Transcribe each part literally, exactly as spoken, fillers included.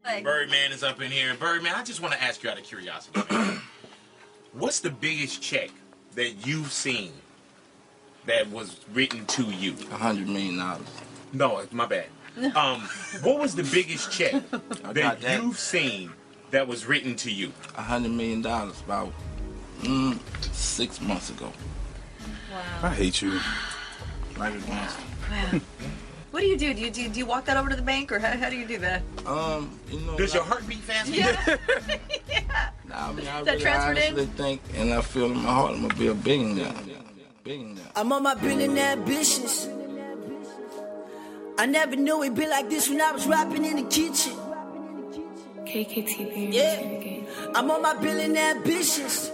Birdman is up in here. Birdman, I just want to ask you out of curiosity, man. What's the biggest check that you've seen that was written to you? A hundred million dollars. No, it's my bad. Um, what was the biggest check that, that you've seen that was written to you? A hundred million dollars about mm, six months ago. Wow. I hate you. Like a gangster. Wow. What do you do? Do you, do you do you walk that over to the bank, or how, how do you do that? Um, you know. Does like, your heart beat faster? Yeah. yeah. Nah, I mean, I that really transferred honestly in? think, and I feel in my heart, I'm gonna be a billionaire. Billionaire. I'm on my billionaire ambitions. I never knew it'd be like this when I was rapping in the kitchen. K K T V. Yeah, I'm on my billionaire ambitions.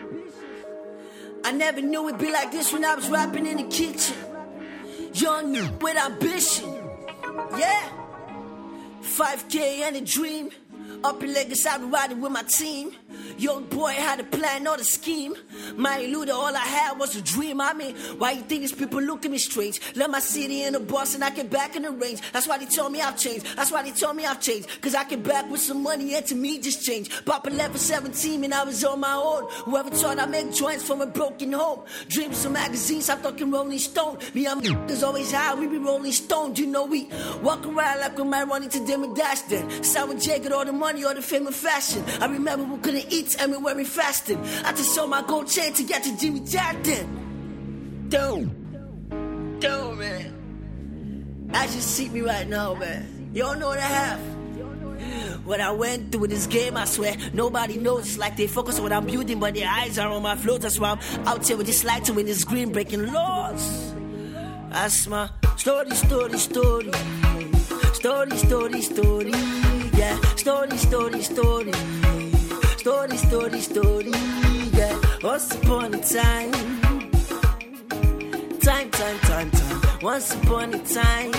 I never knew it'd be like this when I was rapping in the kitchen. Young with ambition, yeah. five K and a dream. Up in Lagos, I been riding with my team. Young boy had a plan, not a scheme. My eluder, all I had was a dream. I mean, why you think these people look at me strange? Left my city in the bus and I get back in the range. That's why they told me I've changed. That's why they told me I've changed. Cause I get back with some money and to me just changed. Pop eleven, seventeen and I was on my own. Whoever thought I'd make joints from a broken home. Dreams of magazines, I'm talking Rolling Stone. Me, I'm there's always high, we be Rolling Stone. You know we walk around like we might run into them and dash then. Sour J got all the money or the fame and fashion. I remember we couldn't eat and we weren't fasting. I just sold my gold chain to get to Jimmy Jackson. Dude, dude, man. As you see me right now, man. You don't know what I have. What I went through with this game, I swear nobody knows. It's like they focus on what I'm building, but their eyes are on my float. That's why I'm out here with this light and with this green, breaking laws. That's my story, story, story. Story, story, story. Yeah, story, story, story. Story, story, story. Yeah, once upon a time. Time, time, time, time. Once upon a time.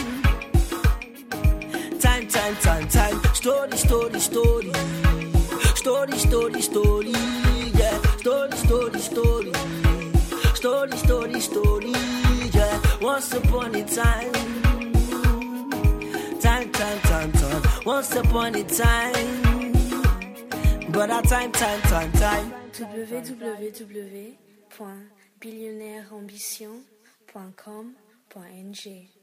Time, time, time, time. Story, story, story. Story, story, story. Yeah, story, story, story. Story, story, story. Yeah, once upon a time. Time, time, time, time. Once upon a time. But our time, time, time, time. w w w point billionaire ambition point com point n g